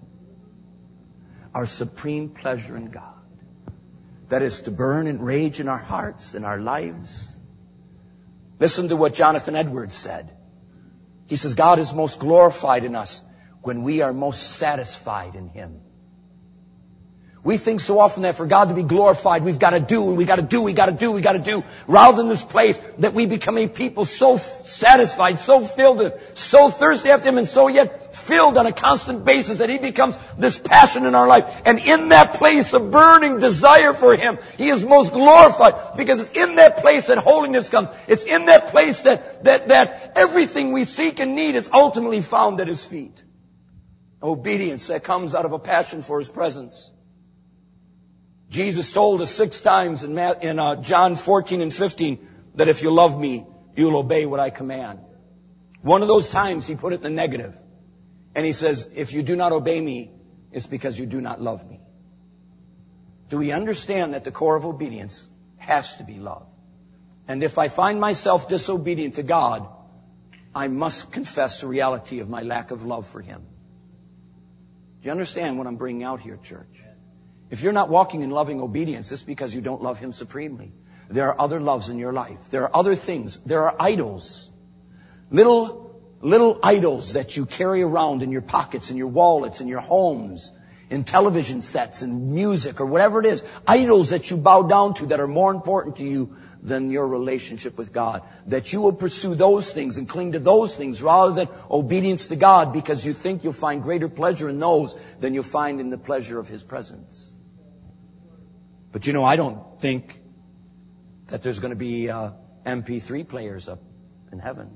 Our supreme pleasure in God. That is to burn and rage in our hearts, in our lives. Listen to what Jonathan Edwards said. He says, God is most glorified in us when we are most satisfied in Him. We think so often that for God to be glorified, we've got to do, and we got to do, rather than this place that we become a people so satisfied, so filled with, so thirsty after Him, and so yet filled on a constant basis that He becomes this passion in our life. And in that place of burning desire for Him, He is most glorified, because it's in that place that holiness comes. It's in that place that everything we seek and need is ultimately found at His feet. Obedience that comes out of a passion for His presence. Jesus told us 6 times in John 14 and 15 that if you love me, you'll obey what I command. One of those times He put it in the negative. And He says, if you do not obey me, it's because you do not love me. Do we understand that the core of obedience has to be love? And if I find myself disobedient to God, I must confess the reality of my lack of love for Him. Do you understand what I'm bringing out here, church? If you're not walking in loving obedience, it's because you don't love Him supremely. There are other loves in your life. There are other things. There are idols. Little idols that you carry around in your pockets, in your wallets, in your homes, in television sets, in music, or whatever it is. Idols that you bow down to that are more important to you than your relationship with God. That you will pursue those things and cling to those things rather than obedience to God, because you think you'll find greater pleasure in those than you'll find in the pleasure of His presence. But you know, I don't think that there's going to be MP3 players up in heaven.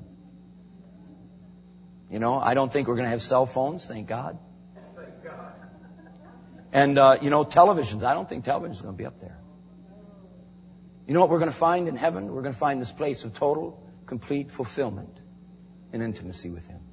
You know, I don't think we're going to have cell phones, thank God. And, televisions. I don't think television's going to be up there. You know what we're going to find in heaven? We're going to find this place of total, complete fulfillment and intimacy with Him.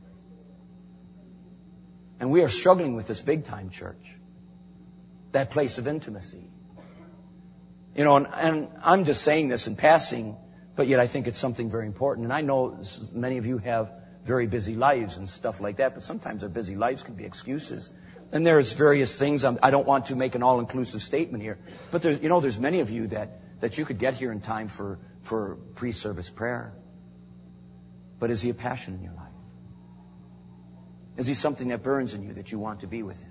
And we are struggling with this big time, church. That place of intimacy. You know, and I'm just saying this in passing, But yet I think it's something very important. And I know many of you have very busy lives and stuff like that, but sometimes our busy lives can be excuses. And there's various things. I don't want to make an all-inclusive statement here. But there's many of you that you could get here in time for pre-service prayer. But is he a passion in your life? Is he something that burns in you that you want to be with him?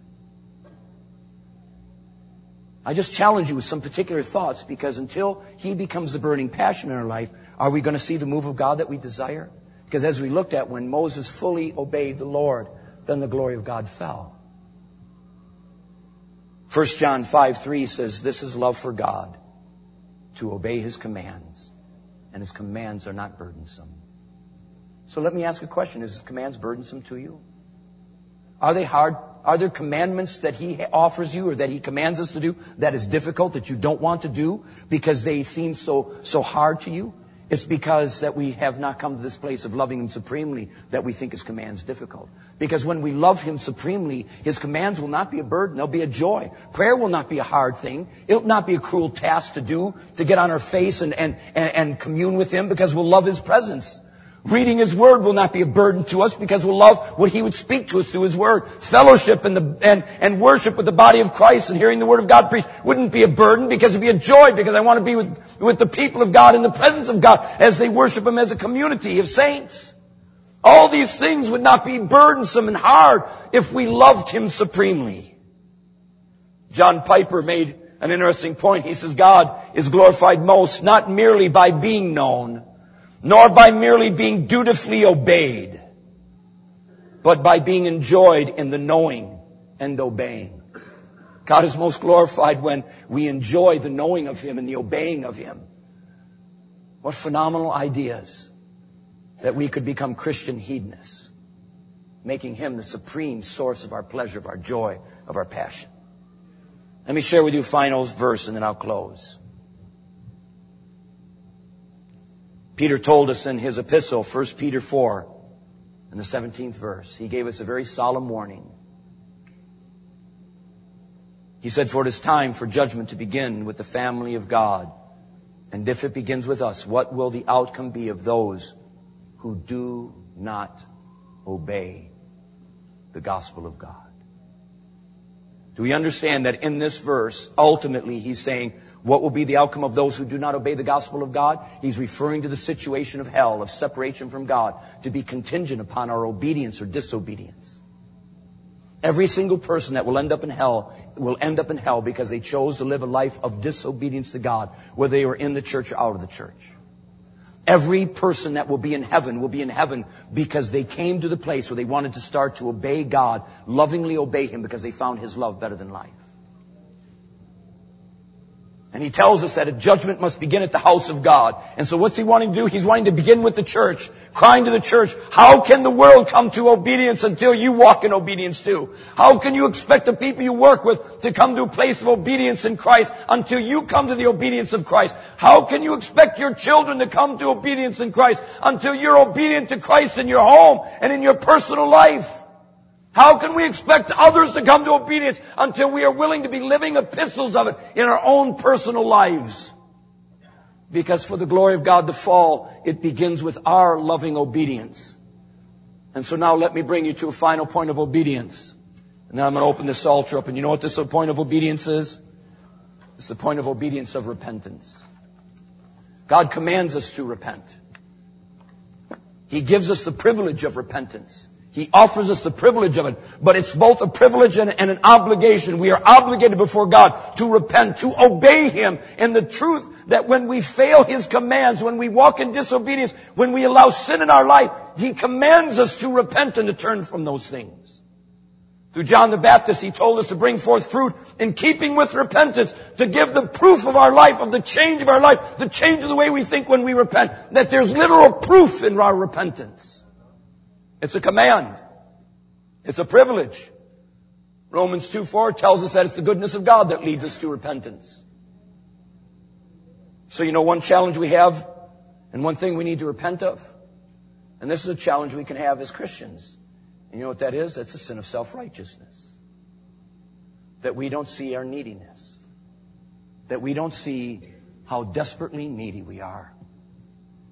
I just challenge you with some particular thoughts, because until he becomes the burning passion in our life, are we going to see the move of God that we desire? Because as we looked at, when Moses fully obeyed the Lord, then the glory of God fell. 1 John 5:3 says, this is love for God, to obey his commands, and his commands are not burdensome. So let me ask a question. Is his commands burdensome to you? Are they hard? Are there commandments that he offers you or that he commands us to do that is difficult, that you don't want to do because they seem so hard to you? It's because that we have not come to this place of loving him supremely that we think his commands difficult. Because when we love him supremely, his commands will not be a burden. They'll be a joy. Prayer will not be a hard thing. It will not be a cruel task to do, to get on our face and commune with him, because we'll love his presence. Reading his word will not be a burden to us, because we'll love what he would speak to us through his word. Fellowship and worship with the body of Christ and hearing the word of God preached wouldn't be a burden, because it'd be a joy, because I want to be with the people of God in the presence of God as they worship him as a community of saints. All these things would not be burdensome and hard if we loved him supremely. John Piper made an interesting point. He says, God is glorified most not merely by being known, nor by merely being dutifully obeyed, but by being enjoyed in the knowing and obeying. God is most glorified when we enjoy the knowing of him and the obeying of him. What phenomenal ideas that we could become Christian hedonists, making him the supreme source of our pleasure, of our joy, of our passion. Let me share with you a final verse and then I'll close. Peter told us in his epistle, 1 Peter 4, in the 17th verse, he gave us a very solemn warning. He said, for it is time for judgment to begin with the family of God. And if it begins with us, what will the outcome be of those who do not obey the gospel of God? Do we understand that in this verse, ultimately he's saying, what will be the outcome of those who do not obey the gospel of God? He's referring to the situation of hell, of separation from God, to be contingent upon our obedience or disobedience. Every single person that will end up in hell will end up in hell because they chose to live a life of disobedience to God, whether they were in the church or out of the church. Every person that will be in heaven because they came to the place where they wanted to start to obey God, lovingly obey him, because they found his love better than life. And he tells us that a judgment must begin at the house of God. And so what's he wanting to do? He's wanting to begin with the church, crying to the church, how can the world come to obedience until you walk in obedience too? How can you expect the people you work with to come to a place of obedience in Christ until you come to the obedience of Christ? How can you expect your children to come to obedience in Christ until you're obedient to Christ in your home and in your personal life? How can we expect others to come to obedience until we are willing to be living epistles of it in our own personal lives? Because for the glory of God to fall, it begins with our loving obedience. And so now let me bring you to a final point of obedience. And then I'm going to open this altar up. And you know what this point of obedience is? It's the point of obedience of repentance. God commands us to repent. He gives us the privilege of repentance. He offers us the privilege of it, but it's both a privilege and an obligation. We are obligated before God to repent, to obey him in the truth that when we fail his commands, when we walk in disobedience, when we allow sin in our life, he commands us to repent and to turn from those things. Through John the Baptist, he told us to bring forth fruit in keeping with repentance, to give the proof of our life, of the change of our life, the change of the way we think when we repent, that there's literal proof in our repentance. It's a command. It's a privilege. Romans 2:4 tells us that it's the goodness of God that leads us to repentance. So you know one challenge we have and one thing we need to repent of? And this is a challenge we can have as Christians. And you know what that is? That's a sin of self-righteousness. That we don't see our neediness. That we don't see how desperately needy we are.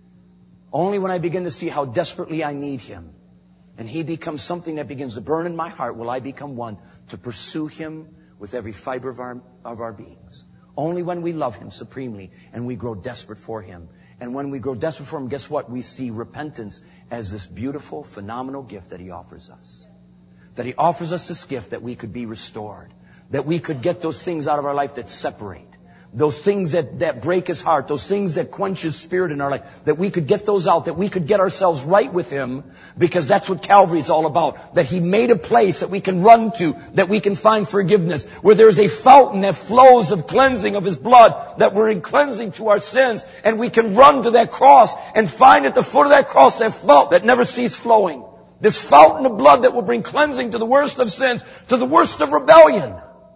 Only when I begin to see how desperately I need Him, and He becomes something that begins to burn in my heart, will I become one to pursue Him with every fiber of our beings. Only when we love Him supremely and we grow desperate for Him. And when we grow desperate for Him, guess what? We see repentance as this beautiful, phenomenal gift that He offers us. That He offers us this gift that we could be restored. That we could get those things out of our life that separate. Those things that break His heart. Those things that quench His Spirit in our life. That we could get those out. That we could get ourselves right with Him. Because that's what Calvary is all about. That He made a place that we can run to. That we can find forgiveness. Where there's a fountain that flows of cleansing of His blood. That we're in cleansing to our sins. And we can run to that cross. And find at the foot of that cross that fountain that never ceases flowing. This fountain of blood that will bring cleansing to the worst of sins. To the worst of rebellion.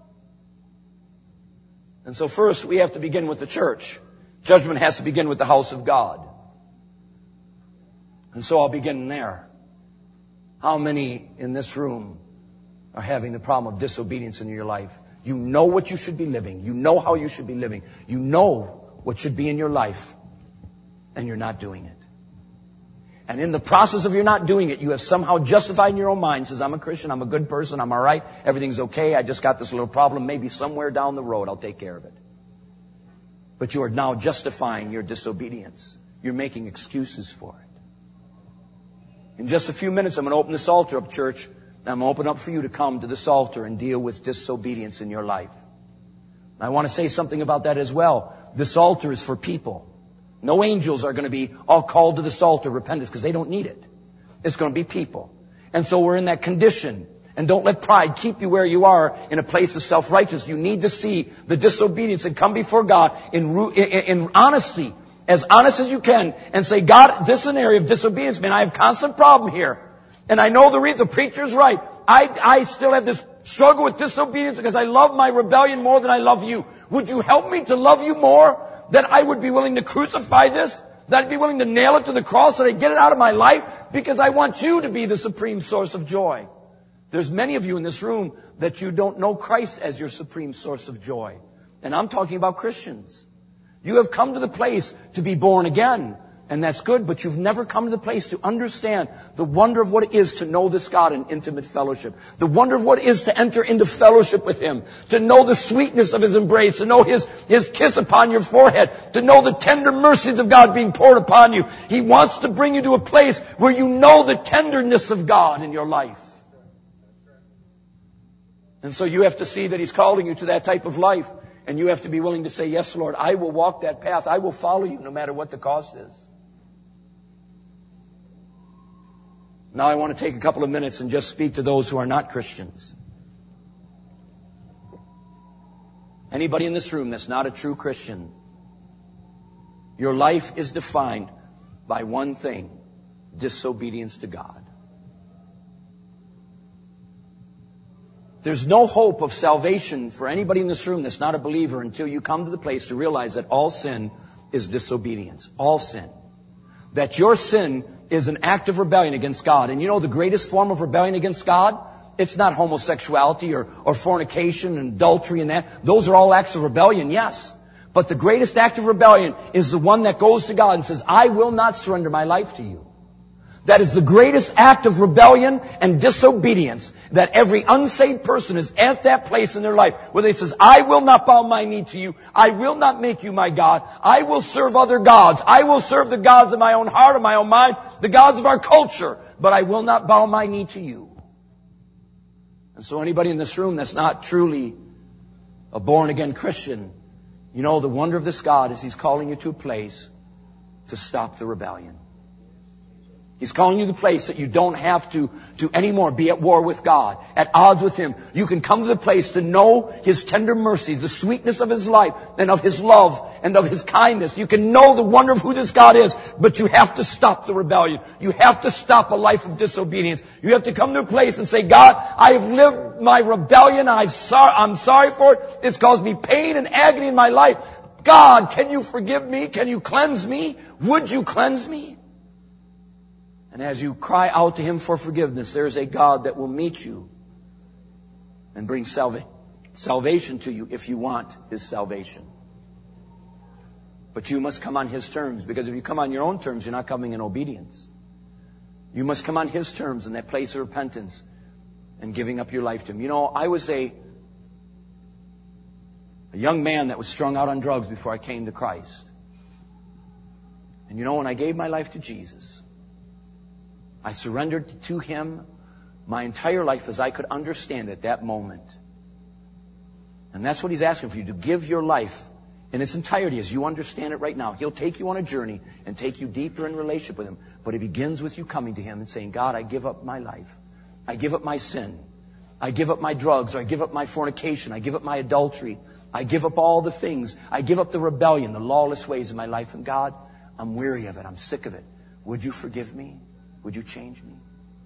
And so first we have to begin with the church. Judgment has to begin with the house of God. And so I'll begin there. How many in this room are having the problem of disobedience in your life? You know what you should be living. You know how you should be living. You know what should be in your life. And you're not doing it. And in the process of your not doing it, you have somehow justified in your own mind, says, I'm a Christian, I'm a good person, I'm all right, everything's okay, I just got this little problem, maybe somewhere down the road I'll take care of it. But you are now justifying your disobedience. You're making excuses for it. In just a few minutes, I'm going to open this altar up, church, and I'm going to open up for you to come to this altar and deal with disobedience in your life. I want to say something about that as well. This altar is for people. No angels are going to be all called to this altar of repentance because they don't need it. It's going to be people. And so we're in that condition. And don't let pride keep you where you are in a place of self-righteousness. You need to see the disobedience and come before God in honesty, as honest as you can, and say, God, this is an area of disobedience, man. I have constant problem here. And I know the reason, the preacher's right. I still have this struggle with disobedience because I love my rebellion more than I love you. Would you help me to love you more? That I would be willing to crucify this, that I'd be willing to nail it to the cross, that I get it out of my life, because I want you to be the supreme source of joy. There's many of you in this room that you don't know Christ as your supreme source of joy. And I'm talking about Christians. You have come to the place to be born again, and that's good, but you've never come to the place to understand the wonder of what it is to know this God in intimate fellowship. The wonder of what it is to enter into fellowship with Him. To know the sweetness of His embrace. To know His kiss upon your forehead. To know the tender mercies of God being poured upon you. He wants to bring you to a place where you know the tenderness of God in your life. And so you have to see that He's calling you to that type of life. And you have to be willing to say, yes, Lord, I will walk that path. I will follow you no matter what the cost is. Now I want to take a couple of minutes and just speak to those who are not Christians. Anybody in this room that's not a true Christian, your life is defined by one thing: disobedience to God. There's no hope of salvation for anybody in this room that's not a believer until you come to the place to realize that all sin is disobedience. All sin. That your sin is an act of rebellion against God. And you know the greatest form of rebellion against God? It's not homosexuality or fornication and adultery and that. Those are all acts of rebellion, yes. But the greatest act of rebellion is the one that goes to God and says, I will not surrender my life to you. That is the greatest act of rebellion and disobedience that every unsaved person is at that place in their life where they says, I will not bow my knee to you. I will not make you my God. I will serve other gods. I will serve the gods of my own heart, of my own mind, the gods of our culture, but I will not bow my knee to you. And so anybody in this room that's not truly a born-again Christian, you know the wonder of this God is He's calling you to a place to stop the rebellion. He's calling you to the place that you don't have to anymore be at war with God, at odds with Him. You can come to the place to know His tender mercies, the sweetness of His life, and of His love, and of His kindness. You can know the wonder of who this God is, but you have to stop the rebellion. You have to stop a life of disobedience. You have to come to a place and say, God, I have lived my rebellion. I'm sorry for it. It's caused me pain and agony in my life. God, can you forgive me? Can you cleanse me? Would you cleanse me? And as you cry out to Him for forgiveness, there is a God that will meet you and bring salvation to you if you want His salvation. But you must come on His terms, because if you come on your own terms, you're not coming in obedience. You must come on His terms in that place of repentance and giving up your life to Him. You know, I was a young man that was strung out on drugs before I came to Christ. And you know, when I gave my life to Jesus, I surrendered to Him my entire life as I could understand at that moment. And that's what He's asking for you, to give your life in its entirety as you understand it right now. He'll take you on a journey and take you deeper in relationship with Him. But it begins with you coming to Him and saying, God, I give up my life. I give up my sin. I give up my drugs. Or I give up my fornication. I give up my adultery. I give up all the things. I give up the rebellion, the lawless ways of my life. And God, I'm weary of it. I'm sick of it. Would you forgive me? Would you change me?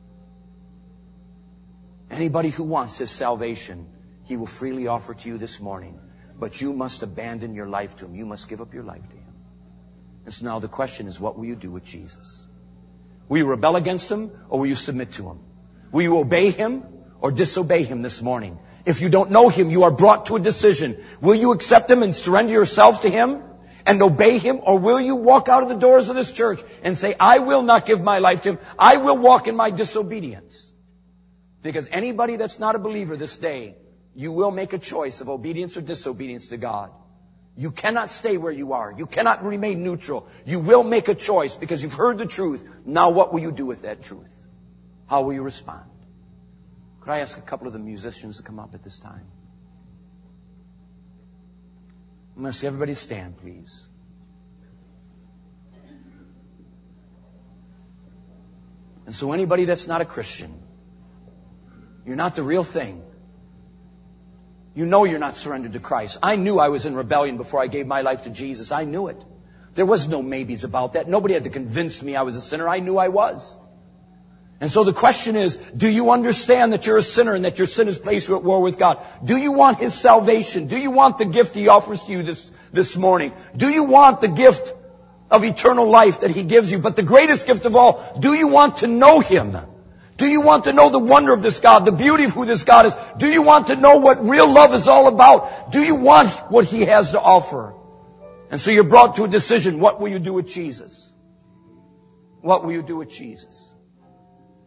Anybody who wants His salvation, He will freely offer to you this morning. But you must abandon your life to Him. You must give up your life to Him. And so now the question is, what will you do with Jesus? Will you rebel against Him, or will you submit to Him? Will you obey Him or disobey Him this morning? If you don't know Him, you are brought to a decision. Will you accept Him and surrender yourself to Him and obey Him? Or will you walk out of the doors of this church and say, I will not give my life to Him. I will walk in my disobedience. Because anybody that's not a believer this day, you will make a choice of obedience or disobedience to God. You cannot stay where you are. You cannot remain neutral. You will make a choice because you've heard the truth. Now what will you do with that truth? How will you respond? Could I ask a couple of the musicians to come up at this time? I'm going to see everybody stand, please. And so anybody that's not a Christian, you're not the real thing. You know you're not surrendered to Christ. I knew I was in rebellion before I gave my life to Jesus. I knew it. There was no maybes about that. Nobody had to convince me I was a sinner. I knew I was. And so the question is, do you understand that you're a sinner and that your sin has placed you at war with God? Do you want His salvation? Do you want the gift He offers to you this morning? Do you want the gift of eternal life that He gives you? But the greatest gift of all, do you want to know Him? Do you want to know the wonder of this God, the beauty of who this God is? Do you want to know what real love is all about? Do you want what He has to offer? And so you're brought to a decision. What will you do with Jesus? What will you do with Jesus?